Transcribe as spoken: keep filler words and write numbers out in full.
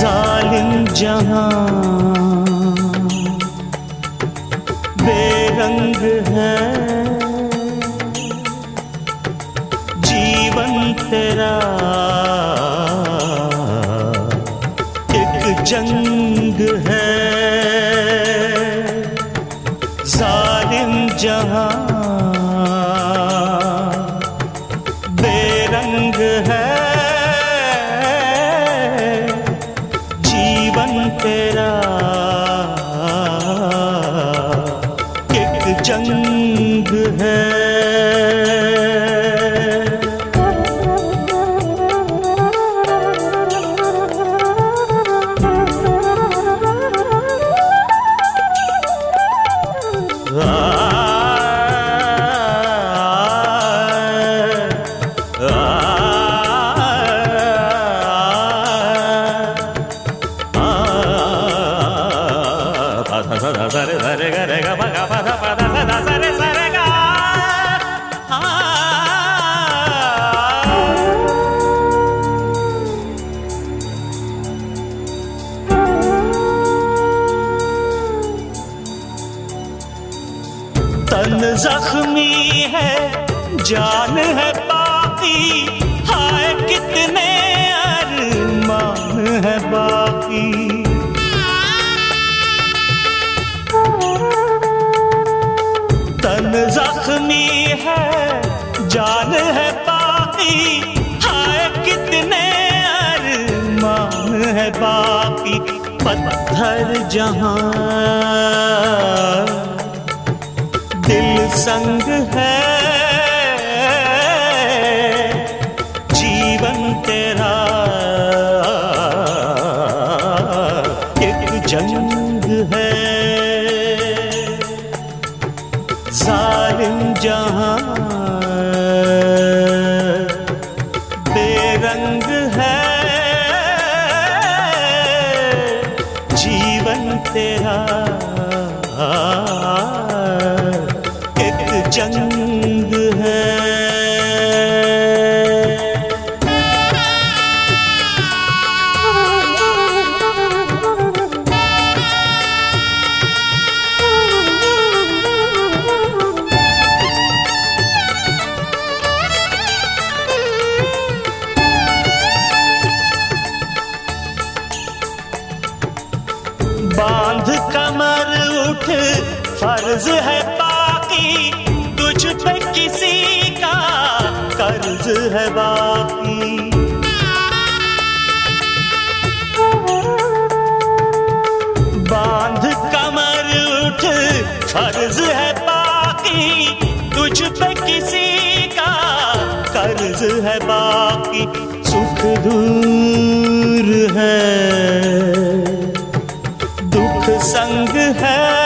जालिम जहां बेरंग है, जीवन तेरा एक जंग है। जालिम जहां बेरंग है, जीवन तेरा एक जंग है। सरे सरे गरे ग प ग प ध प ध स ध सरे सरे ग। तन जख्मी है, जान है बाकी, हाय कितने अरमान है बाकी। तन जख्मी है, जान है बाकी, हाय कितने अरमान है बाकी। पत्थर जहां दिल संग है, जीवन तेरा एक जंग है। जालिम जहां बेरंग है, जीवन तेरा एक जंग है। बांध कमर उठ, फर्ज है बाकी, तुझ पे किसी का कर्ज है बाकी। बांध कमर उठ, फर्ज है बाकी, तुझ पे किसी का कर्ज है बाकी। सुख दूर है, दुख संग है,